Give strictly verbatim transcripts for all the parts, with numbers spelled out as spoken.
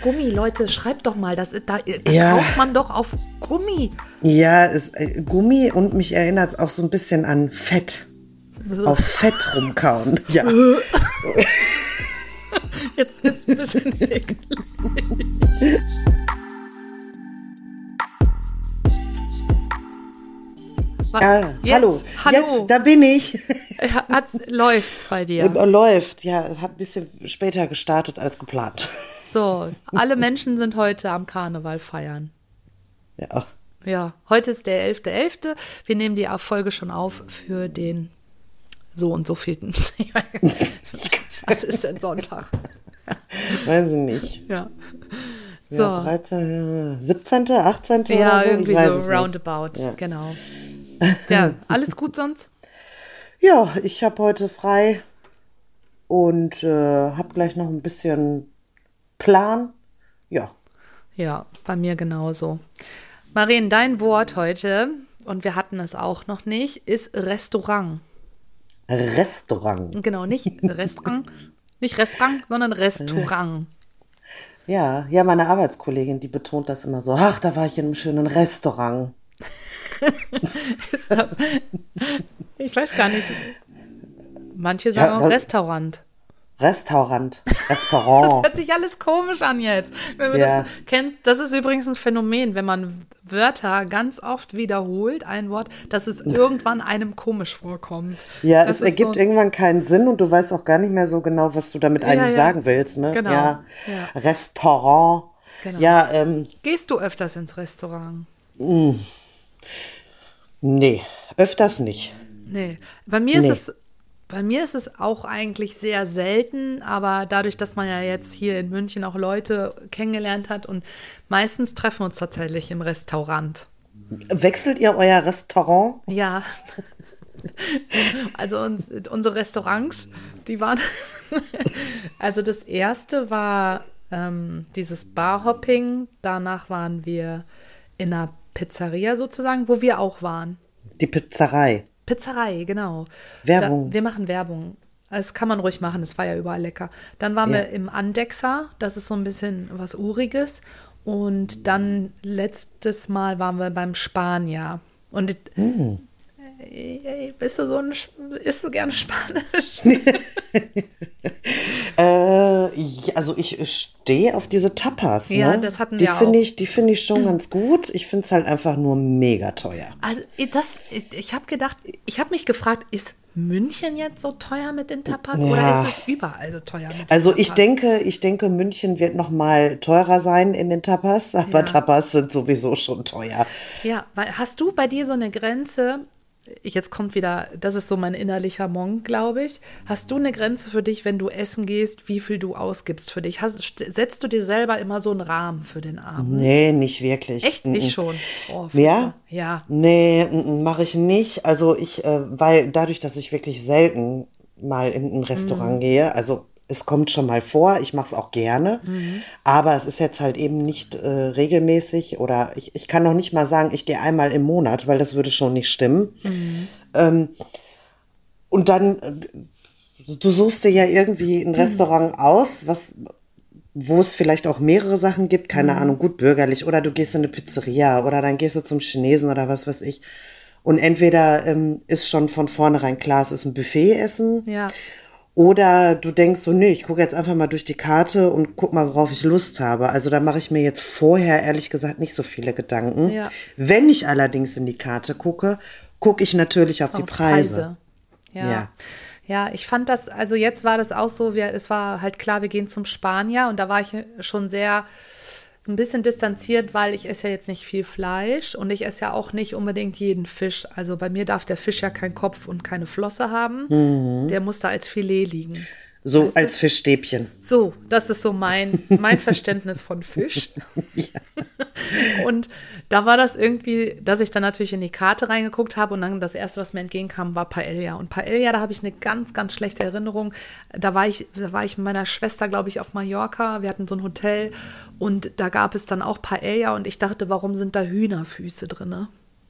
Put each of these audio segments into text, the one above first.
Gummi, Leute, schreibt doch mal, das, da, da Ja. kauft man doch auf Gummi. Ja, ist äh, Gummi und mich erinnert es auch so ein bisschen an Fett. Auf Fett rumkauen. Ja. Jetzt wird's ein bisschen eklig. Ja, Jetzt, hallo. hallo. Jetzt, da bin ich. Hat's, läuft's bei dir? Äh, Läuft, ja, hat ein bisschen später gestartet als geplant. So, alle Menschen sind heute am Karneval feiern. Ja. Ja, heute ist der elfter elfter Wir nehmen die Folge schon auf für den so und so vielten. Was ist denn Sonntag? Weiß ich nicht. Ja. Ja, So. dreizehn, siebzehnten, achtzehnten Ja, oder so? irgendwie Ich weiß so es nicht. roundabout, Ja. genau. Ja, alles gut sonst? Ja, ich habe heute frei und äh, habe gleich noch ein bisschen Plan. Ja. Ja, bei mir genauso. Marien, dein Wort heute, und wir hatten es auch noch nicht, ist Restaurant. Restaurant. Genau, nicht Restaurant, nicht Restaurant, sondern Restaurant. Ja, ja, meine Arbeitskollegin, die betont das immer so. Ach, da war ich in einem schönen Restaurant. Ist das? Ich weiß gar nicht. Manche sagen Ja, auch was- Restaurant. Restaurant. Das Restaurant. hört sich alles komisch an jetzt. Wenn man Ja. das kennt, das ist übrigens ein Phänomen, wenn man Wörter ganz oft wiederholt, ein Wort, dass es irgendwann einem komisch vorkommt. Ja, Das es ist ergibt so, irgendwann keinen Sinn und du weißt auch gar nicht mehr so genau, was du damit eigentlich ja. sagen willst. Ne? Genau. Ja. Ja. Restaurant. Genau. Ja, ähm, Gehst du öfters ins Restaurant? nee, öfters nicht. Nee. Bei mir Nee. ist es, bei mir ist es auch eigentlich sehr selten, aber dadurch, dass man ja jetzt hier in München auch Leute kennengelernt hat und meistens treffen wir uns tatsächlich im Restaurant. Wechselt ihr euer Restaurant? Ja. Also uns, unsere Restaurants, die waren. Also das erste war ähm, dieses Barhopping. Danach waren wir in einer Pizzeria sozusagen, wo wir auch waren. Die Pizzerei. Pizzerei, genau. Werbung. Da, wir machen Werbung. Das kann man ruhig machen, das war ja überall lecker. Dann waren Ja. wir im Andexer, das ist so ein bisschen was Uriges. Und dann letztes Mal waren wir beim Spanier. Und Hm. äh, bist du so ein, isst du gerne Spanisch? Äh, ja, also ich stehe auf diese Tapas. Ja, ne? das hatten die wir finde auch. ich, Die finde ich schon ganz gut. Ich finde es halt einfach nur mega teuer. Also das, ich, ich habe gedacht, ich habe mich gefragt, ist München jetzt so teuer mit den Tapas Ja. oder ist es überall so teuer mit den Also Tapas? ich denke, ich denke, München wird noch mal teurer sein in den Tapas, aber Ja. Tapas sind sowieso schon teuer. Ja, weil hast du bei dir so eine Grenze, jetzt kommt wieder, das ist so mein innerlicher Monk, glaube ich. Hast du eine Grenze für dich, wenn du essen gehst, wie viel du ausgibst für dich? Hast, st- setzt du dir selber immer so einen Rahmen für den Abend? Nee, nicht wirklich. Echt? Mm-mm. Ich schon. Oh, Ja? Ja. Nee, mache ich nicht. Also ich, äh, weil dadurch, dass ich wirklich selten mal in ein Mhm. Restaurant gehe, also es kommt schon mal vor, ich mache es auch gerne, Mhm. aber es ist jetzt halt eben nicht äh, regelmäßig oder ich, ich kann noch nicht mal sagen, ich gehe einmal im Monat, weil das würde schon nicht stimmen. Mhm. Ähm, und dann, äh, du suchst dir ja irgendwie Mhm. ein Restaurant aus, was wo es vielleicht auch mehrere Sachen gibt, keine Ahnung, gut bürgerlich, oder du gehst in eine Pizzeria oder dann gehst du zum Chinesen oder was weiß ich. Und entweder ähm, ist schon von vornherein klar, es ist ein Buffet-Essen, Ja. oder du denkst so, nö, ich gucke jetzt einfach mal durch die Karte und guck mal, worauf ich Lust habe. Also da mache ich mir jetzt vorher ehrlich gesagt nicht so viele Gedanken. Ja. Wenn ich allerdings in die Karte gucke, gucke ich natürlich auf die Auf Preise. Ja. Ja. Ja, ich fand das, also jetzt war das auch so, wir, es war halt klar, wir gehen zum Spanier und da war ich schon sehr, so ein bisschen distanziert, weil ich esse ja jetzt nicht viel Fleisch und ich esse ja auch nicht unbedingt jeden Fisch. Also bei mir darf der Fisch ja keinen Kopf und keine Flosse haben. Der muss da als Filet liegen. So Weißt du? als Fischstäbchen. So, das ist so mein, mein Verständnis von Fisch. Und da war das irgendwie, dass ich dann natürlich in die Karte reingeguckt habe und dann das Erste, was mir entgegenkam, war Paella. Und Paella, da habe ich eine ganz, ganz schlechte Erinnerung. Da war ich, da war ich mit meiner Schwester, glaube ich, auf Mallorca. Wir hatten so ein Hotel und da gab es dann auch Paella und ich dachte, warum sind da Hühnerfüße drin?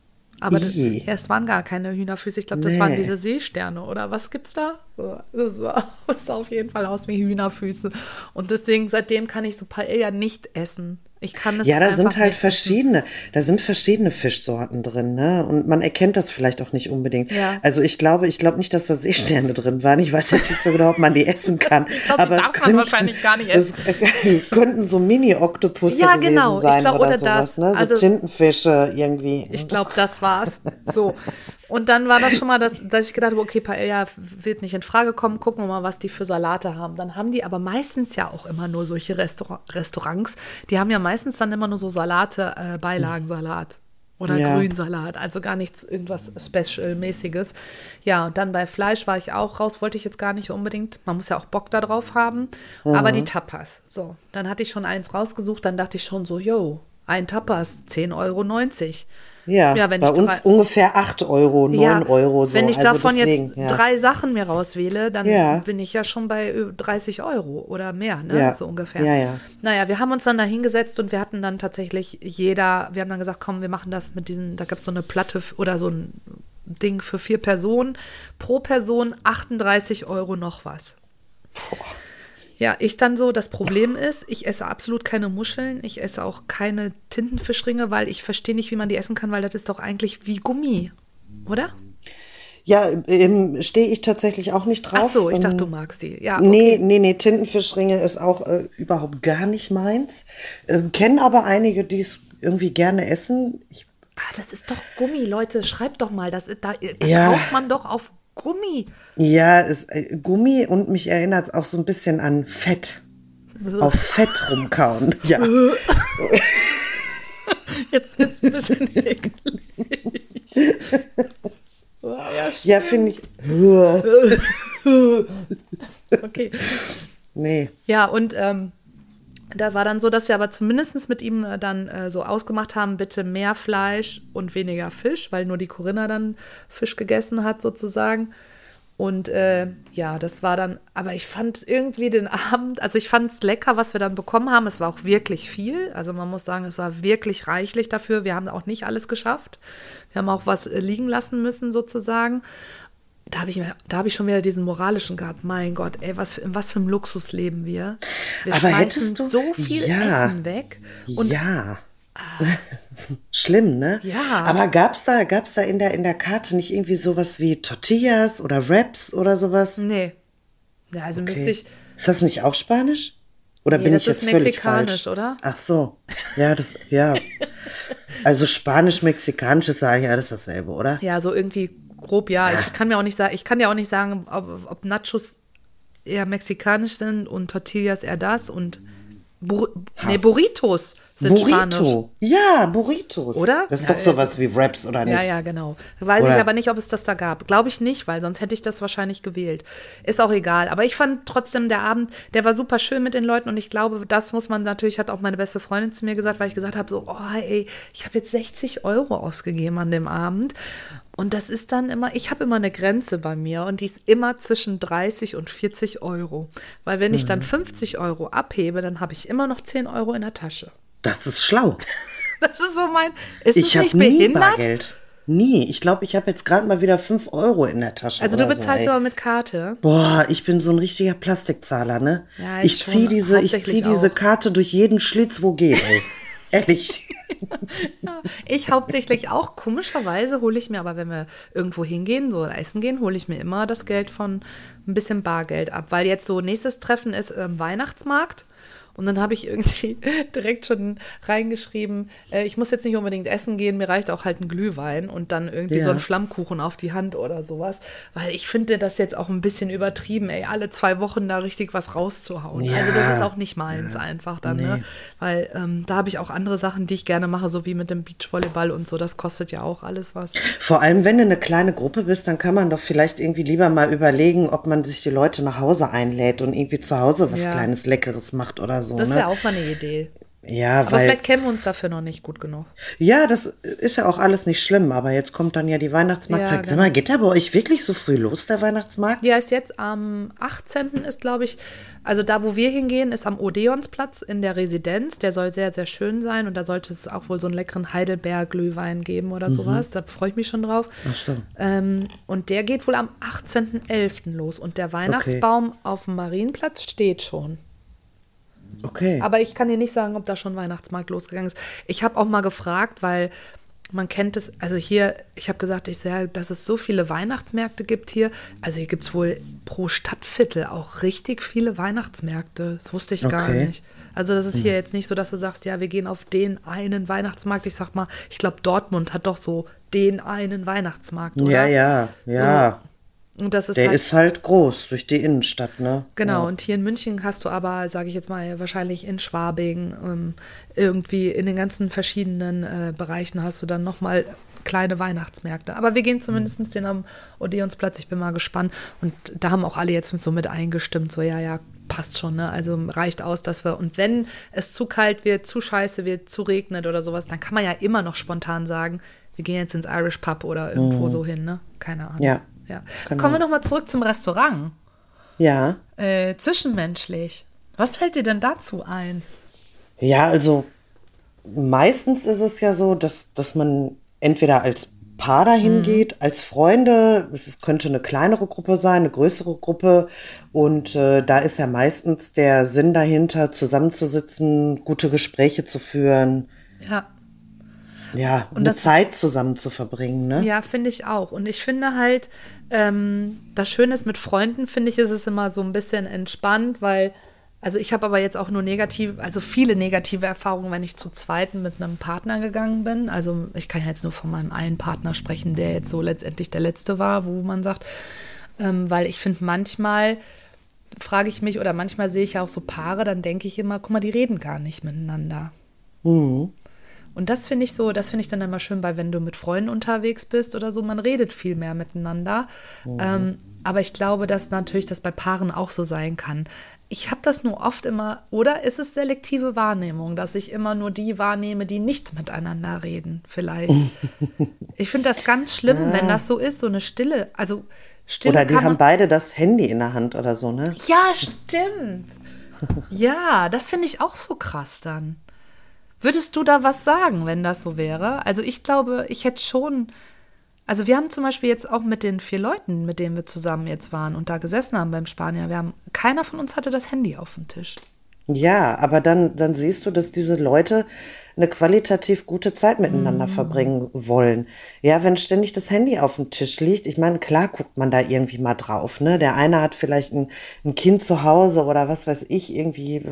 Aber das, I. ja, es waren gar keine Hühnerfüße. Ich glaube, das Nee. waren diese Seesterne oder was gibt's da? Das sah, das sah auf jeden Fall aus wie Hühnerfüße. Und deswegen, seitdem kann ich so Paella nicht essen. Ich kann das Ja, da einfach sind halt nicht verschiedene, da sind verschiedene Fischsorten drin, ne? Und man erkennt das vielleicht auch nicht unbedingt. Ja. Also ich glaube, ich glaube nicht, dass da Seesterne drin waren. Ich weiß jetzt nicht so genau, ob man die essen kann. Ich glaube, die aber es darf man könnten- wahrscheinlich gar nicht essen. Es könnten so Mini-Oktopusse Ja, gewesen genau. Ich sein glaub, oder, oder sowas, das. ne? So Also- Tintenfische irgendwie. Ich glaube, das war's. So. Und dann war das schon mal, dass, dass ich gedacht habe, okay, Paella wird nicht in Frage kommen. Gucken wir mal, was die für Salate haben. Dann haben die aber meistens ja auch immer nur solche Restaur Restaurants. Die haben ja meistens dann immer nur so Salate, äh, Beilagensalat. Oder Ja. Grünsalat, also gar nichts, irgendwas Special-mäßiges. Ja, und dann bei Fleisch war ich auch raus, wollte ich jetzt gar nicht unbedingt. Man muss ja auch Bock da drauf haben. Aber die Tapas, so. Dann hatte ich schon eins rausgesucht, dann dachte ich schon so, yo, ein Tapas, zehn Euro neunzig. Ja, Ja, wenn bei ich uns drei- ungefähr acht Euro, neun Ja, Euro so. wenn ich also davon deswegen, jetzt ja. drei Sachen mir rauswähle, dann Ja. bin ich ja schon bei ö- dreißig Euro oder mehr, ne? Ja. So ungefähr. Ja, ja. Naja, wir haben uns dann da hingesetzt und wir hatten dann tatsächlich jeder, wir haben dann gesagt, komm, wir machen das mit diesen, da gab es so eine Platte f- oder so ein Ding für vier Personen. Pro Person achtunddreißig Euro noch was. Ja, ich dann so, das Problem ist, ich esse absolut keine Muscheln, ich esse auch keine Tintenfischringe, weil ich verstehe nicht, wie man die essen kann, weil das ist doch eigentlich wie Gummi, oder? Ja, ähm, stehe ich tatsächlich auch nicht drauf. Ach so, ich dachte, Ähm, du magst die. Ja, Nee, okay. nee, nee, Tintenfischringe ist auch äh, überhaupt gar nicht meins. Äh, Kennen aber einige, die es irgendwie gerne essen. Ich, Ah, das ist doch Gummi, Leute, schreibt doch mal, das, da, da Ja. kauft man doch auf Gummi. ja, ist äh, Gummi und mich erinnert es auch so ein bisschen an Fett. Auf Fett rumkauen. Ja. Jetzt wird es ein bisschen eklig. Ja, Ja, finde ich. okay. Nee. Ja, und ähm, da war dann so, dass wir aber zumindest mit ihm äh, dann äh, so ausgemacht haben, bitte mehr Fleisch und weniger Fisch, weil nur die Corinna dann Fisch gegessen hat sozusagen. Und äh, ja, das war dann, aber ich fand irgendwie den Abend, also ich fand es lecker, was wir dann bekommen haben. Es war auch wirklich viel. Also man muss sagen, es war wirklich reichlich dafür. Wir haben auch nicht alles geschafft. Wir haben auch was äh, liegen lassen müssen sozusagen. Da habe ich, mir- da hab ich schon wieder diesen moralischen gehabt. Mein Gott, ey, was, für- in was für einem Luxus leben wir? Wir Aber schmeißen hättest du- so viel Ja. Essen weg. Und ja. Schlimm, ne? Ja. Aber gab's da, gab's da in der, in der Karte nicht irgendwie sowas wie Tortillas oder Wraps oder sowas? nee. Ja, also müsste Okay. ich, Ist das nicht auch Spanisch? Oder Nee, bin das ich jetzt ist völlig mexikanisch, falsch? oder? Ach so. Ja, das, ja. Also Spanisch, Mexikanisch ist ja eigentlich alles dasselbe, oder? ja, so irgendwie grob, ja. Ich kann mir auch nicht sagen, ich kann ja auch nicht sagen, ob, ob Nachos eher mexikanisch sind und Tortillas eher das und Bur nee, Burritos sind Spanisch. Burrito. Ja, Burritos. Oder? Das ist Ja, doch sowas wie Wraps, oder nicht? Ja, ja, genau. Weiß Oder- ich aber nicht, ob es das da gab. Glaube ich nicht, weil sonst hätte ich das wahrscheinlich gewählt. Ist auch egal. Aber ich fand trotzdem, der Abend, der war super schön mit den Leuten und ich glaube, das muss man natürlich, hat auch meine beste Freundin zu mir gesagt, weil ich gesagt habe, so, oh, ey, ich habe jetzt sechzig Euro ausgegeben an dem Abend. Und das ist dann immer, ich habe immer eine Grenze bei mir und die ist immer zwischen dreißig und vierzig Euro. Weil wenn ich dann fünfzig Euro abhebe, dann habe ich immer noch zehn Euro in der Tasche. Das ist schlau. Das ist so mein, ist Ich es habe nicht nie behindert? Bargeld. Nie. Ich glaube, ich habe jetzt gerade mal wieder fünf Euro in der Tasche. Also du oder bezahlst so, ey. aber mit Karte. Boah, ich bin so ein richtiger Plastikzahler, ne? Ja, ich ich schon, ziehe diese, ich hauptsächlich zieh diese auch. Karte durch jeden Schlitz, wo geht, ey. Ehrlich. Ich hauptsächlich auch. Komischerweise hole ich mir aber, wenn wir irgendwo hingehen, so essen gehen, hole ich mir immer das Geld von ein bisschen Bargeld ab. Weil jetzt so nächstes Treffen ist ähm, Weihnachtsmarkt. Und dann habe ich irgendwie direkt schon reingeschrieben, äh, ich muss jetzt nicht unbedingt essen gehen, mir reicht auch halt ein Glühwein und dann irgendwie Ja. so ein Flammkuchen auf die Hand oder sowas. Weil ich finde das jetzt auch ein bisschen übertrieben, ey, alle zwei Wochen da richtig was rauszuhauen. Ja. Also das ist auch nicht meins einfach dann, Nee. ne? Weil ähm, da habe ich auch andere Sachen, die ich gerne mache, so wie mit dem Beachvolleyball und so. Das kostet ja auch alles was. Vor allem, wenn du eine kleine Gruppe bist, dann kann man doch vielleicht irgendwie lieber mal überlegen, ob man sich die Leute nach Hause einlädt und irgendwie zu Hause was Ja. Kleines, Leckeres macht oder so. Das ne? wäre auch mal eine Idee. Ja, Aber weil, vielleicht kennen wir uns dafür noch nicht gut genug. ja, das ist ja auch alles nicht schlimm, aber jetzt kommt dann ja die Weihnachtsmarktzeit. Ja, Sag mal, geht der bei euch wirklich so früh los, der Weihnachtsmarkt? Ja, ist jetzt am achtzehnten ist, glaube ich, also da, wo wir hingehen, ist am Odeonsplatz in der Residenz. Der soll sehr, sehr schön sein und da sollte es auch wohl so einen leckeren Heidelbeer-Glühwein geben oder sowas. Da freue ich mich schon drauf. Ach so. Ähm, und der geht wohl am achtzehnten elften los und der Weihnachtsbaum auf dem Marienplatz steht schon. Okay. Aber ich kann dir nicht sagen, ob da schon Weihnachtsmarkt losgegangen ist. Ich habe auch mal gefragt, weil man kennt es, also hier, ich habe gesagt, ich sehe, dass es so viele Weihnachtsmärkte gibt hier. Also hier gibt es wohl pro Stadtviertel auch richtig viele Weihnachtsmärkte. Das wusste ich gar Okay. nicht. Also das ist hier jetzt nicht so, dass du sagst, ja, wir gehen auf den einen Weihnachtsmarkt. Ich sag mal, ich glaube, Dortmund hat doch so den einen Weihnachtsmarkt, oder? Ja, ja, ja. Und das ist Der halt, ist halt groß durch die Innenstadt, ne? genau, Ja. und hier in München hast du aber, sage ich jetzt mal, wahrscheinlich in Schwabing, ähm, irgendwie in den ganzen verschiedenen äh, Bereichen hast du dann nochmal kleine Weihnachtsmärkte. Aber wir gehen zumindest den am Odeonsplatz, ich bin mal gespannt. Und da haben auch alle jetzt mit so mit eingestimmt, so ja, ja, passt schon, ne? Also reicht aus, dass wir, und wenn es zu kalt wird, zu scheiße wird, zu regnet oder sowas, dann kann man ja immer noch spontan sagen, wir gehen jetzt ins Irish Pub oder irgendwo so hin, ne? Keine Ahnung. Ja. Ja. Genau. Kommen wir nochmal zurück zum Restaurant. Ja. Äh, zwischenmenschlich. Was fällt dir denn dazu ein? Ja, also meistens ist es ja so, dass, dass man entweder als Paar dahin geht, als Freunde, es ist- könnte eine kleinere Gruppe sein, eine größere Gruppe und äh, da ist ja meistens der Sinn dahinter, zusammenzusitzen, gute Gespräche zu führen, Ja, ja, eine das- Zeit zusammen zu verbringen, ne? ja, finde ich auch. Und ich finde halt, ähm, das Schöne ist mit Freunden, finde ich, ist es immer so ein bisschen entspannt, weil, also ich habe aber jetzt auch nur negativ, also viele negative Erfahrungen, wenn ich zu zweit mit einem Partner gegangen bin. Also ich kann ja jetzt nur von meinem einen Partner sprechen, der jetzt so letztendlich der letzte war, wo man sagt, ähm, weil ich finde manchmal frage ich mich oder manchmal sehe ich ja auch so Paare, dann denke ich immer, guck mal, die reden gar nicht miteinander. Und das finde ich so, das finde ich dann immer schön, weil wenn du mit Freunden unterwegs bist oder so, man redet viel mehr miteinander. Ähm, aber ich glaube, dass natürlich das bei Paaren auch so sein kann. Ich habe das nur oft immer, oder ist es selektive Wahrnehmung, dass ich immer nur die wahrnehme, die nicht miteinander reden, vielleicht. Ich finde das ganz schlimm, wenn das so ist, so eine Stille, also Stille Oder die kann haben man, beide das Handy in der Hand oder so, ne? ja, stimmt. Ja, das finde ich auch so krass dann. Würdest du da was sagen, wenn das so wäre? Also ich glaube, ich hätte schon, also wir haben zum Beispiel jetzt auch mit den vier Leuten, mit denen wir zusammen jetzt waren und da gesessen haben beim Spanier, wir haben, keiner von uns hatte das Handy auf dem Tisch. Ja, aber dann, dann siehst du, dass diese Leute eine qualitativ gute Zeit miteinander verbringen wollen. Ja, wenn ständig das Handy auf dem Tisch liegt, ich meine, klar guckt man da irgendwie mal drauf, ne? Der eine hat vielleicht ein, ein Kind zu Hause oder was weiß ich, irgendwie,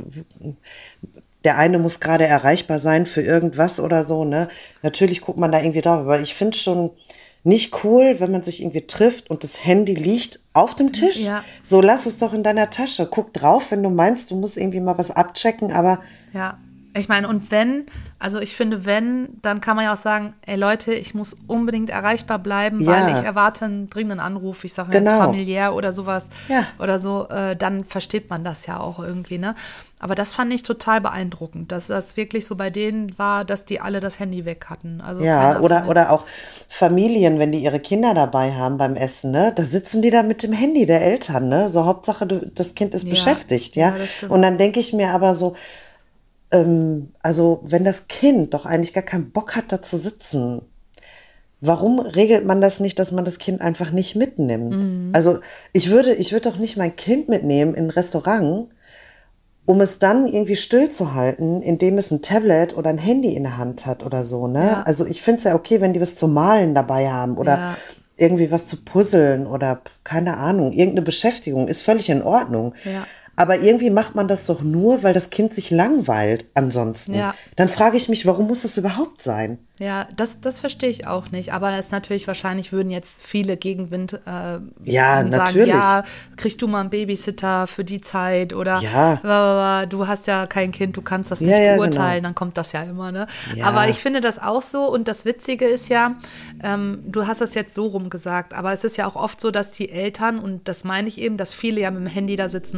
der eine muss gerade erreichbar sein für irgendwas oder so, ne? Natürlich guckt man da irgendwie drauf, aber ich finde schon nicht cool, wenn man sich irgendwie trifft und das Handy liegt auf dem Tisch. Ja. So, lass es doch in deiner Tasche. Guck drauf, wenn du meinst, du musst irgendwie mal was abchecken, aber Ja, ich meine, und wenn, also ich finde, wenn, dann kann man ja auch sagen, ey Leute, ich muss unbedingt erreichbar bleiben, weil Ja. ich erwarte einen dringenden Anruf, ich sage Genau. jetzt familiär oder sowas Ja. oder so, äh, dann versteht man das ja auch irgendwie, ne? Aber das fand ich total beeindruckend, dass das wirklich so bei denen war, dass die alle das Handy weg hatten. Also ja, keiner oder, von- oder auch Familien, wenn die ihre Kinder dabei haben beim Essen, ne? Da sitzen die da mit dem Handy der Eltern, ne? So Hauptsache, du, das Kind ist Ja. beschäftigt, ja? Ja, das stimmt. Und dann denke ich mir aber so, ähm, also wenn das Kind doch eigentlich gar keinen Bock hat, da zu sitzen, warum regelt man das nicht, dass man das Kind einfach nicht mitnimmt? Mhm. Also ich würde, ich würde doch nicht mein Kind mitnehmen in ein Restaurant, um es dann irgendwie stillzuhalten, indem es ein Tablet oder ein Handy in der Hand hat oder so, ne? Ja. Also ich finde es ja okay, wenn die was zu malen dabei haben oder Ja. irgendwie was zu puzzeln oder keine Ahnung, irgendeine Beschäftigung ist völlig in Ordnung. Ja. Aber irgendwie macht man das doch nur, weil das Kind sich langweilt ansonsten. Ja. Dann frage ich mich, warum muss das überhaupt sein? Ja, das, das verstehe ich auch nicht. Aber das ist natürlich, wahrscheinlich würden jetzt viele Gegenwind äh, Ja, und sagen, natürlich. ja, kriegst du mal einen Babysitter für die Zeit oder Ja. wa- wa- wa, du hast ja kein Kind, du kannst das Ja, nicht ja, beurteilen, genau. dann kommt das ja immer, ne? Ja. Aber ich finde das auch so und das Witzige ist ja, ähm, du hast das jetzt so rum gesagt, aber es ist ja auch oft so, dass die Eltern, und das meine ich eben, dass viele ja mit dem Handy da sitzen und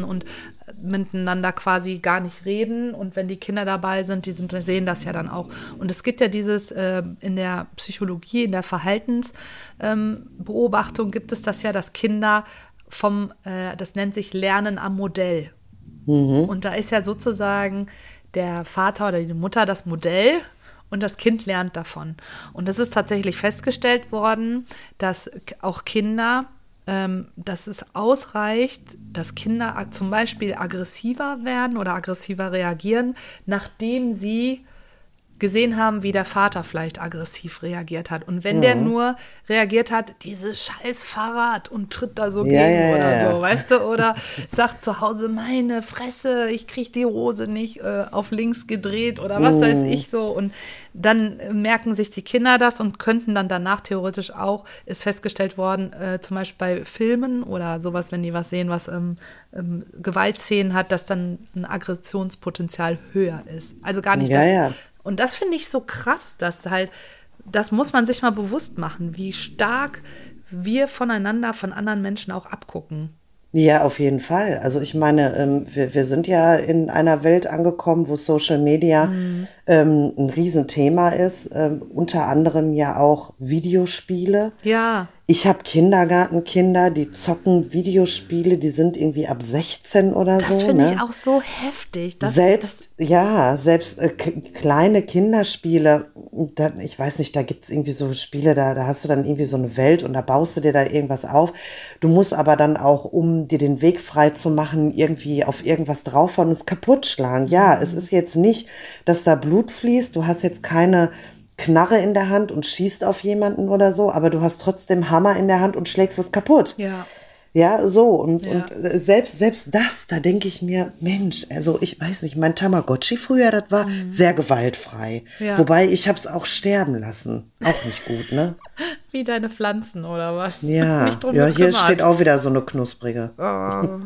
miteinander quasi gar nicht reden. Und wenn die Kinder dabei sind, die sind, sehen das ja dann auch. Und es gibt ja dieses, äh, in der Psychologie, in der Verhaltensbeobachtung ähm, gibt es das ja, dass Kinder vom, äh, das nennt sich Lernen am Modell. Mhm. Und da ist ja sozusagen der Vater oder die Mutter das Modell und das Kind lernt davon. Und es ist tatsächlich festgestellt worden, dass auch Kinder, ähm, dass es ausreicht, dass Kinder zum Beispiel aggressiver werden oder aggressiver reagieren, nachdem sie gesehen haben, wie der Vater vielleicht aggressiv reagiert hat. Und wenn ja. der nur reagiert hat, dieses scheiß Fahrrad und tritt da so ja, gegen ja, oder ja. so, weißt du? Oder sagt zu Hause, meine Fresse, ich krieg die Hose nicht äh, auf links gedreht oder was mm. weiß ich so. Und dann äh, merken sich die Kinder das und könnten dann danach theoretisch auch, ist festgestellt worden, äh, zum Beispiel bei Filmen oder sowas, wenn die was sehen, was ähm, ähm, Gewaltszenen hat, dass dann ein Aggressionspotenzial höher ist. Also gar nicht ja, das. Ja. Und das finde ich so krass, dass halt, das muss man sich mal bewusst machen, wie stark wir voneinander, von anderen Menschen auch abgucken. Ja, auf jeden Fall. Also ich meine, ähm, wir, wir sind ja in einer Welt angekommen, wo Social Media mhm. ähm, ein Riesenthema ist, ähm, unter anderem ja auch Videospiele. Ja. Ich habe Kindergartenkinder, die zocken Videospiele, die sind irgendwie ab sechzehn oder das so. Das finde ne? ich auch so heftig. Das, selbst, das ja, selbst äh, k- kleine Kinderspiele, da, ich weiß nicht, da gibt es irgendwie so Spiele, da, da hast du dann irgendwie so eine Welt und da baust du dir da irgendwas auf. Du musst aber dann auch, um dir den Weg frei zu machen, irgendwie auf irgendwas draufhauen und es kaputt schlagen. Ja, mhm. es ist jetzt nicht, dass da Blut fließt, du hast jetzt keine Knarre in der Hand und schießt auf jemanden oder so, aber du hast trotzdem Hammer in der Hand und schlägst was kaputt. Ja. Ja, so. Und, ja. und selbst, selbst das, da denke ich mir, Mensch, also ich weiß nicht, mein Tamagotchi früher, das war mhm. sehr gewaltfrei. Ja. Wobei, ich habe es auch sterben lassen. Auch nicht gut, ne? Wie deine Pflanzen oder was? Ja, nicht drum ja hier gekümmert. Steht auch wieder so eine knusprige. Oh.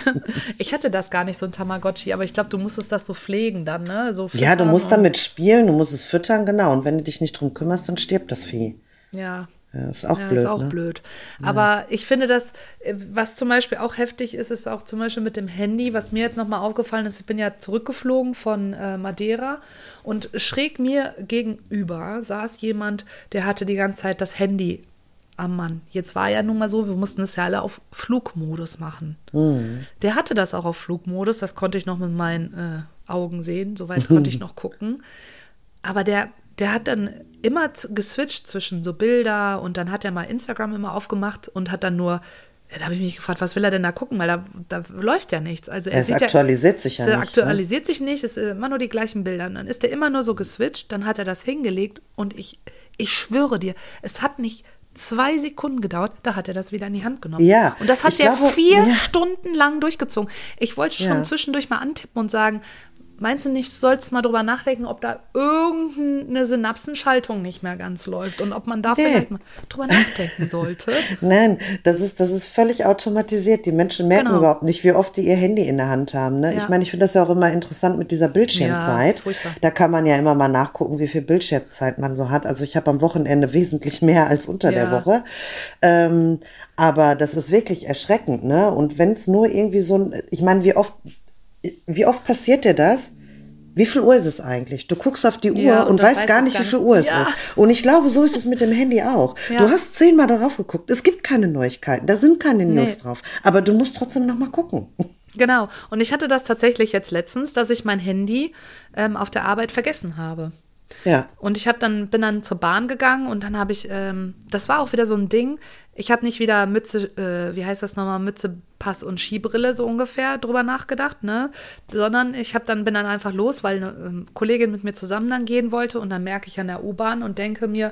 Ich hatte das gar nicht, so ein Tamagotchi, aber ich glaube, du musstest das so pflegen dann, ne? So ja, du musst damit spielen, du musst es füttern, genau. Und wenn du dich nicht drum kümmerst, dann stirbt das Vieh. Ja. Ja, ist auch ja, blöd. ist auch ne? blöd. Aber ja. ich finde, dass, was zum Beispiel auch heftig ist, ist auch zum Beispiel mit dem Handy, was mir jetzt nochmal aufgefallen ist, ich bin ja zurückgeflogen von äh, Madeira und schräg mir gegenüber saß jemand, der hatte die ganze Zeit das Handy am Mann. Jetzt war ja nun mal so, wir mussten es ja alle auf Flugmodus machen. Mhm. Der hatte das auch auf Flugmodus, das konnte ich noch mit meinen äh, Augen sehen, soweit konnte ich noch gucken. Aber der Der hat dann immer geswitcht zwischen so Bilder und dann hat er mal Instagram immer aufgemacht und hat dann nur, ja, da habe ich mich gefragt, was will er denn da gucken, weil da, da läuft ja nichts. Also er es sieht aktualisiert ja, sich ja es nicht. aktualisiert ne? sich nicht, es ist immer nur die gleichen Bilder. Und dann ist er immer nur so geswitcht, dann hat er das hingelegt und ich, ich schwöre dir, es hat nicht zwei Sekunden gedauert, da hat er das wieder in die Hand genommen. Ja, und das hat er glaube, vier ja. Stunden lang durchgezogen. Ich wollte schon ja. zwischendurch mal antippen und sagen, meinst du nicht, du sollst mal drüber nachdenken, ob da irgendeine Synapsenschaltung nicht mehr ganz läuft und ob man da nee. vielleicht mal drüber nachdenken sollte? Nein, das ist, das ist völlig automatisiert. Die Menschen merken genau. überhaupt nicht, wie oft die ihr Handy in der Hand haben. Ne? Ja. Ich meine, ich finde das ja auch immer interessant mit dieser Bildschirmzeit. Ja, da kann man ja immer mal nachgucken, wie viel Bildschirmzeit man so hat. Also ich habe am Wochenende wesentlich mehr als unter ja. der Woche. Ähm, aber das ist wirklich erschreckend. Ne? Und wenn es nur irgendwie so ein, ich meine, wie oft Wie oft passiert dir das? Wie viel Uhr ist es eigentlich? Du guckst auf die Uhr ja, und, und weißt gar nicht, wie viel Uhr es ja. ist. Und ich glaube, so ist es mit dem Handy auch. Ja. Du hast zehnmal darauf geguckt. Es gibt keine Neuigkeiten. Da sind keine News nee. drauf. Aber du musst trotzdem noch mal gucken. Genau. Und ich hatte das tatsächlich jetzt letztens, dass ich mein Handy ähm, auf der Arbeit vergessen habe. Ja. Und ich habe dann, bin dann zur Bahn gegangen und dann habe ich, ähm, das war auch wieder so ein Ding, ich habe nicht wieder Mütze, äh, wie heißt das nochmal, Mütze, Pass und Skibrille so ungefähr drüber nachgedacht, ne, sondern ich habe dann, bin dann einfach los, weil eine ähm, Kollegin mit mir zusammen dann gehen wollte und dann merke ich an der U-Bahn und denke mir,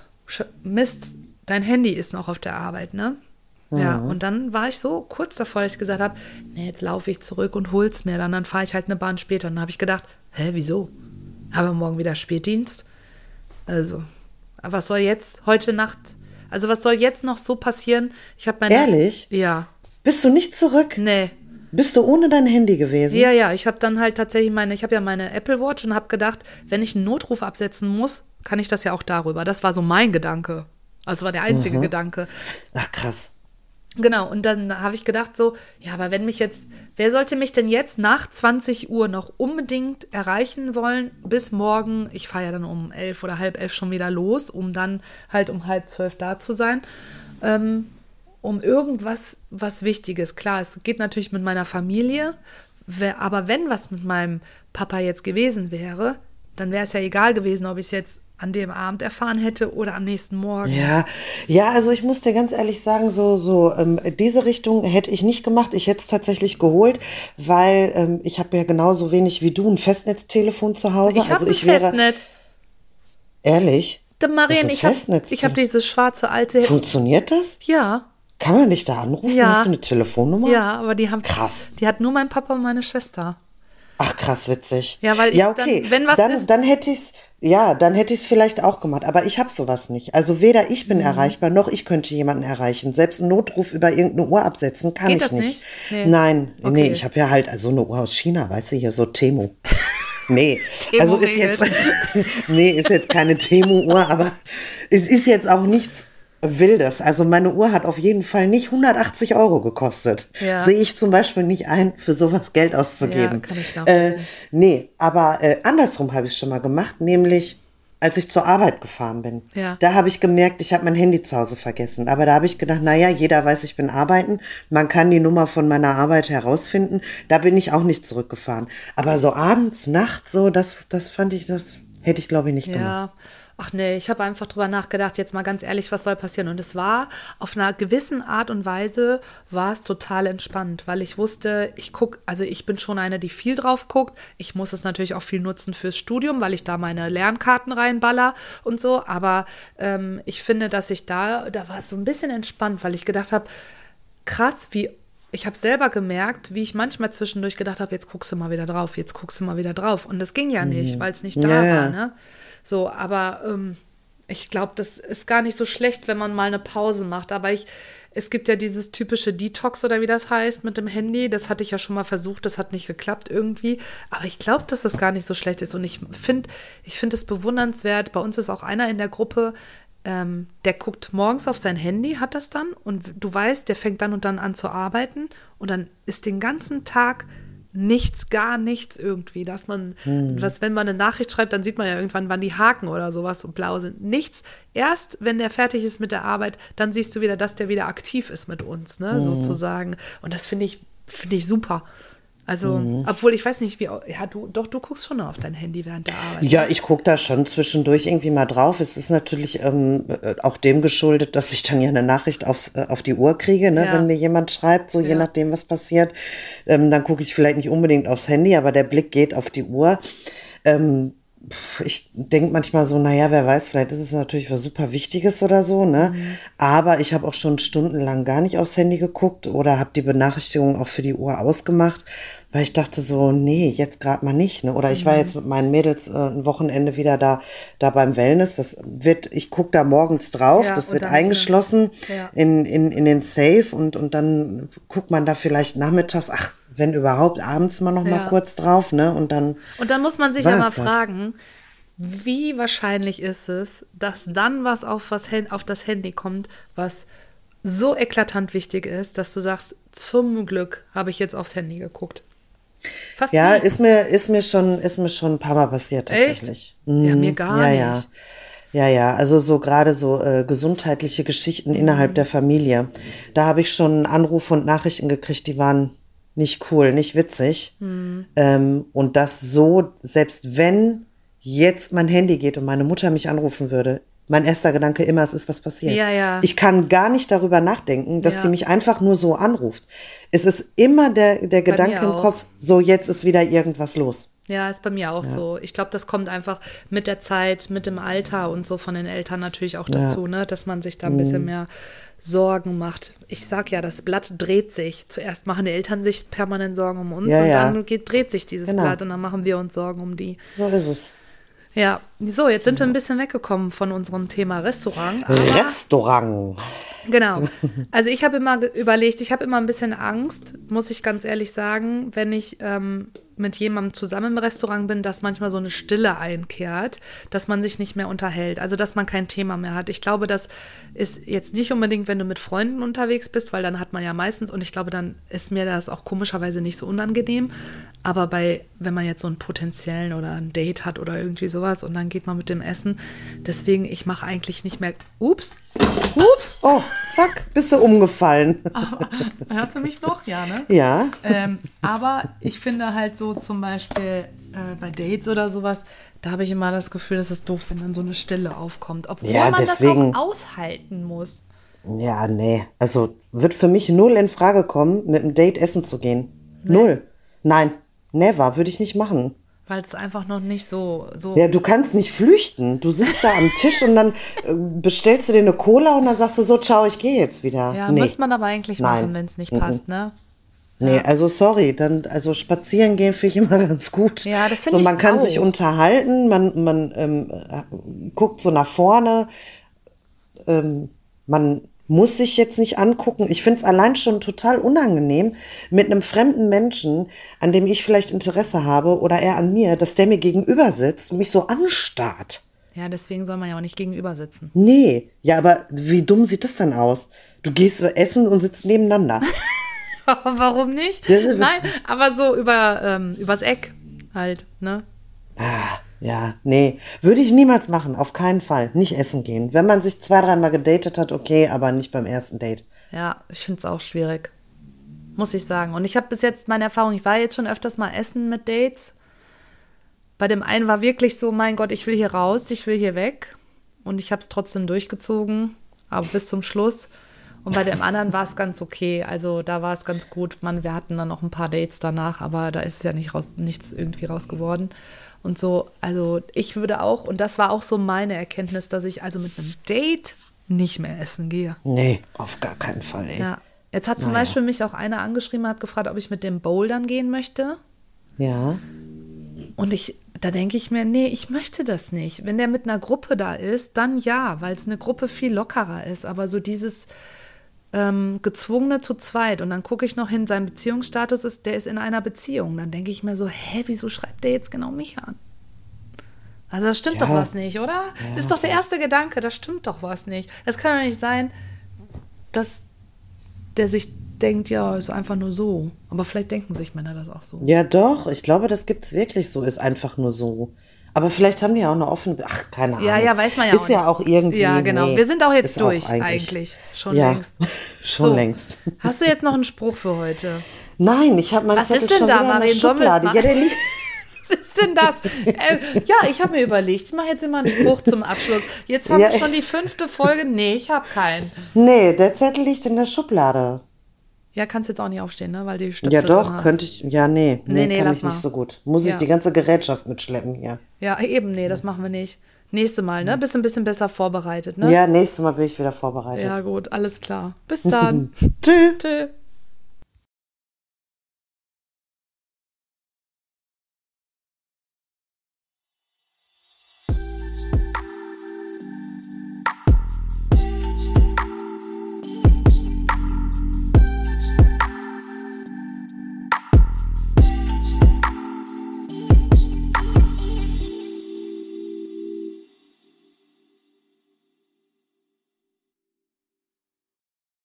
Mist, dein Handy ist noch auf der Arbeit, ne? Ja, ja und dann war ich so kurz davor, dass ich gesagt habe, nee, jetzt laufe ich zurück und hol's mir dann, dann fahre ich halt eine Bahn später. Und dann habe ich gedacht, hä, wieso? Aber morgen wieder Spätdienst. Also, was soll jetzt heute Nacht, also was soll jetzt noch so passieren? Ich habe meine. Ehrlich? Ja. Bist du nicht zurück? Nee. Bist du ohne dein Handy gewesen? Ja, ja, ich habe dann halt tatsächlich meine, ich habe ja meine Apple Watch und habe gedacht, wenn ich einen Notruf absetzen muss, kann ich das ja auch darüber. Das war so mein Gedanke. Also war der einzige mhm. Gedanke. Ach, krass. Genau, und dann habe ich gedacht so, ja, aber wenn mich jetzt, wer sollte mich denn jetzt nach zwanzig Uhr noch unbedingt erreichen wollen, bis morgen, ich fahre ja dann um elf oder halb elf schon wieder los, um dann halt um halb zwölf da zu sein, ähm, um irgendwas, was Wichtiges. Klar, es geht natürlich mit meiner Familie, wer, aber wenn was mit meinem Papa jetzt gewesen wäre, dann wäre es ja egal gewesen, ob ich es jetzt an dem Abend erfahren hätte oder am nächsten Morgen. Ja, ja, also ich muss dir ganz ehrlich sagen, so, so ähm, diese Richtung hätte ich nicht gemacht. Ich hätte es tatsächlich geholt, weil ähm, ich habe ja genauso wenig wie du ein Festnetztelefon zu Hause. Ich habe also ein ich wäre, Festnetz. Ehrlich? Der Marien, Das ist ich ein habe Festnetz. ich hab dieses schwarze alte. Funktioniert das? Ja, Kann man dich da anrufen? Ja. Hast du eine Telefonnummer? ja, aber die haben. Krass. Die hat nur mein Papa und meine Schwester. Ach, krass, witzig. Ja, weil ich ja, okay. dann, wenn was dann, ist- dann hätte ich's, ja, dann hätte ich es vielleicht auch gemacht. Aber ich habe sowas nicht. Also weder ich Mhm. bin erreichbar, noch ich könnte jemanden erreichen. Selbst einen Notruf über irgendeine Uhr absetzen kann Geht ich das nicht. nicht? Nee. Nein, Okay. nee, ich habe ja halt so eine Uhr aus China, weißt du, hier so Temu. Nee, Temu also ist regelt. jetzt, nee, ist jetzt keine Temu-Uhr, aber es ist jetzt auch nichts Wildes. Also meine Uhr hat auf jeden Fall nicht hundertachtzig Euro gekostet. Ja. Sehe ich zum Beispiel nicht ein, für sowas Geld auszugeben. Ja, kann ich äh, nachvollziehen. nee, aber äh, andersrum habe ich es schon mal gemacht, nämlich als ich zur Arbeit gefahren bin. Ja. Da habe ich gemerkt, ich habe mein Handy zu Hause vergessen. Aber da habe ich gedacht, naja, jeder weiß, ich bin arbeiten. Man kann die Nummer von meiner Arbeit herausfinden. Da bin ich auch nicht zurückgefahren. Aber so abends, nachts, so, das, das fand ich, das hätte ich, glaube ich, nicht gemacht. Ja, ach nee, ich habe einfach drüber nachgedacht, jetzt mal ganz ehrlich, was soll passieren? Und es war auf einer gewissen Art und Weise, war es total entspannt, weil ich wusste, ich gucke, also ich bin schon eine, die viel drauf guckt. Ich muss es natürlich auch viel nutzen fürs Studium, weil ich da meine Lernkarten reinballer und so. Aber ähm, ich finde, dass ich da, da war es so ein bisschen entspannt, weil ich gedacht habe, krass, wie ich habe selber gemerkt, wie ich manchmal zwischendurch gedacht habe, jetzt guckst du mal wieder drauf, jetzt guckst du mal wieder drauf. Und das ging ja nicht, weil es nicht da Ja, ja. war, ne? So, aber ähm, ich glaube, das ist gar nicht so schlecht, wenn man mal eine Pause macht. Aber ich, es gibt ja dieses typische Detox oder wie das heißt mit dem Handy. Das hatte ich ja schon mal versucht, das hat nicht geklappt irgendwie. Aber ich glaube, dass das gar nicht so schlecht ist. Und ich finde, ich finde es bewundernswert. Bei uns ist auch einer in der Gruppe, ähm, der guckt morgens auf sein Handy, hat das dann. Und du weißt, der fängt dann und dann an zu arbeiten. Und dann ist den ganzen Tag nichts, gar nichts irgendwie, dass man, was, wenn man eine Nachricht schreibt, dann sieht man ja irgendwann, wann die Haken oder sowas und blau sind. Nichts. Erst, wenn der fertig ist mit der Arbeit, dann siehst du wieder, dass der wieder aktiv ist mit uns, ne, sozusagen. Und das finde ich, finde ich super. Also, obwohl ich weiß nicht, wie, ja, du, doch, du guckst schon auf dein Handy während der Arbeit. Ja, ich gucke da schon zwischendurch irgendwie mal drauf. Es ist natürlich ähm, äh, auch dem geschuldet, dass ich dann ja eine Nachricht aufs, äh, auf die Uhr kriege, ne? Ja. Wenn mir jemand schreibt, so je Ja. nachdem, was passiert. Ähm, dann gucke ich vielleicht nicht unbedingt aufs Handy, aber der Blick geht auf die Uhr. Ähm, pf, ich denke manchmal so, naja, wer weiß, vielleicht ist es natürlich was super Wichtiges oder so, ne? Aber ich habe auch schon stundenlang gar nicht aufs Handy geguckt oder habe die Benachrichtigung auch für die Uhr ausgemacht, weil ich dachte so, nee, jetzt gerade mal nicht, ne? Oder ich war jetzt mit meinen Mädels äh, ein Wochenende wieder da, da beim Wellness. Das wird, ich gucke da morgens drauf, Ja, das und wird dann- eingeschlossen Ja. in, in, in den Safe und, und dann guckt man da vielleicht nachmittags, ach, wenn überhaupt, abends mal noch Ja. mal kurz drauf, ne? Und dann, Und dann muss man sich ja War's mal das? fragen, wie wahrscheinlich ist es, dass dann was auf, was Hen- auf das Handy kommt, was so eklatant wichtig ist, dass du sagst, zum Glück habe ich jetzt aufs Handy geguckt. Fast ja, nie. ist mir, ist mir schon, ist mir schon ein paar Mal passiert tatsächlich. Echt? Ja, Mhm. mir gar ja, nicht. Ja. Ja, ja, also so gerade so äh, gesundheitliche Geschichten innerhalb der Familie. Da habe ich schon Anrufe und Nachrichten gekriegt, die waren nicht cool, nicht witzig. Ähm, und das so, selbst wenn jetzt mein Handy geht und meine Mutter mich anrufen würde, mein erster Gedanke immer, es ist was passiert. Ja, ja. Ich kann gar nicht darüber nachdenken, dass Ja. sie mich einfach nur so anruft. Es ist immer der, der Gedanke im auch. Kopf, so jetzt ist wieder irgendwas los. Ja, ist bei mir auch so. Ich glaube, das kommt einfach mit der Zeit, mit dem Alter und so von den Eltern natürlich auch dazu, ne, dass man sich da ein Mhm. bisschen mehr Sorgen macht. Ich sag ja, das Blatt dreht sich. Zuerst machen die Eltern sich permanent Sorgen um uns Ja, und ja. dann geht, dreht sich dieses Genau. Blatt und dann machen wir uns Sorgen um die. So ist es. Ja, so, jetzt sind wir ein bisschen weggekommen von unserem Thema Restaurant. Aber Restaurant. genau. Also ich habe immer ge- überlegt, ich habe immer ein bisschen Angst, muss ich ganz ehrlich sagen, wenn ich ähm, mit jemandem zusammen im Restaurant bin, dass manchmal so eine Stille einkehrt, dass man sich nicht mehr unterhält, also dass man kein Thema mehr hat. Ich glaube, das ist jetzt nicht unbedingt, wenn du mit Freunden unterwegs bist, weil dann hat man ja meistens, und ich glaube, dann ist mir das auch komischerweise nicht so unangenehm, aber bei, wenn man jetzt so einen potenziellen oder ein Date hat oder irgendwie sowas und dann geht man mit dem Essen, deswegen, ich mache eigentlich nicht mehr, ups, ups. Oh, zack, bist du umgefallen. Aber, hörst du mich noch? Ja, ne? Ja. Ähm, aber ich finde halt so zum Beispiel äh, bei Dates oder sowas, da habe ich immer das Gefühl, dass es doof, wenn dann so eine Stille aufkommt. Obwohl Ja, man deswegen- das auch aushalten muss. Ja, nee. Also wird für mich null in Frage kommen, mit einem Date essen zu gehen. Null. Nein, never, würde ich nicht machen. Weil es einfach noch nicht so... so Ja, du kannst nicht flüchten. Du sitzt da am Tisch und dann äh, bestellst du dir eine Cola und dann sagst du so, ciao, ich gehe jetzt wieder. ja, nee. muss man aber eigentlich Nein. machen, wenn es nicht passt, ne? Nee, also sorry, dann, also spazieren gehen finde ich immer ganz gut. Ja, das finde so, ich man kann auch. sich unterhalten, man, man ähm, äh, guckt so nach vorne, ähm, man muss sich jetzt nicht angucken. Ich finde es allein schon total unangenehm, mit einem fremden Menschen, an dem ich vielleicht Interesse habe oder er an mir, dass der mir gegenüber sitzt und mich so anstarrt. Ja, deswegen soll man ja auch nicht gegenüber sitzen. Nee, ja, aber wie dumm sieht das dann aus? Du gehst essen und sitzt nebeneinander. Warum nicht? Nein, aber so über, ähm, übers Eck halt, ne? Ah, ja, nee, würde ich niemals machen, auf keinen Fall. Nicht essen gehen. Wenn man sich zwei, dreimal gedatet hat, okay, aber nicht beim ersten Date. Ja, ich finde es auch schwierig. Muss ich sagen. Und ich habe bis jetzt meine Erfahrung, ich war jetzt schon öfters mal essen mit Dates. Bei dem einen war wirklich so, mein Gott, ich will hier raus, ich will hier weg. Und ich habe es trotzdem durchgezogen, aber bis zum Schluss. Und bei dem anderen war es ganz okay. Also da war es ganz gut. Man, wir hatten dann noch ein paar Dates danach, aber da ist ja nicht raus, nichts irgendwie raus geworden. Und so, also ich würde auch, und das war auch so meine Erkenntnis, dass ich also mit einem Date nicht mehr essen gehe. Nee, auf gar keinen Fall, ey. Ja. Jetzt hat zum Naja. Beispiel mich auch einer angeschrieben, hat gefragt, ob ich mit dem Bouldern gehen möchte. Ja. Und ich, da denke ich mir, nee, ich möchte das nicht. Wenn der mit einer Gruppe da ist, dann ja, weil es eine Gruppe viel lockerer ist. Aber so dieses ähm, Gezwungene zu zweit und dann gucke ich noch hin, sein Beziehungsstatus ist, der ist in einer Beziehung. Dann denke ich mir so, hä, wieso schreibt der jetzt genau mich an? Also das stimmt Ja. doch was nicht, oder? Ja, ist doch der erste Gedanke, das stimmt doch was nicht. Es kann doch nicht sein, dass der sich denkt, ja, ist einfach nur so. Aber vielleicht denken sich Männer das auch so. Ja, doch, ich glaube, das gibt's wirklich so, ist einfach nur so. Aber vielleicht haben die ja auch eine offene, ach, keine Ahnung. Ja, ja, weiß man ja ist auch ja nicht. auch irgendwie. Ja, genau. Nee, Wir sind auch jetzt ist durch, auch eigentlich. Schon ja, längst. schon So. längst. Hast du jetzt noch einen Spruch für heute? Nein, ich habe meinen Was Zettel ist denn schon da, wieder in der Marien? Sollen wir das Schublade. machen? Ja, der liegt. Was ist denn das? äh, ja, ich habe mir überlegt, ich mache jetzt immer einen Spruch zum Abschluss. Jetzt haben Ja. wir schon die fünfte Folge. Nee, ich habe keinen. Nee, der Zettel liegt in der Schublade. Ja, kannst jetzt auch nicht aufstehen, ne? Weil die Stöpsel Ja, drin doch, hast. könnte ich. Ja, nee, nee, Nee, nee, kann lass ich mal. nicht so gut. Muss Ja. ich die ganze Gerätschaft mitschleppen hier. Ja, eben, nee, das machen wir nicht. Nächste Mal, ne? Bist ein bisschen besser vorbereitet, ne? Ja, nächstes Mal bin ich wieder vorbereitet. Ja, gut, alles klar. Bis dann. Tschüss. Tschüss.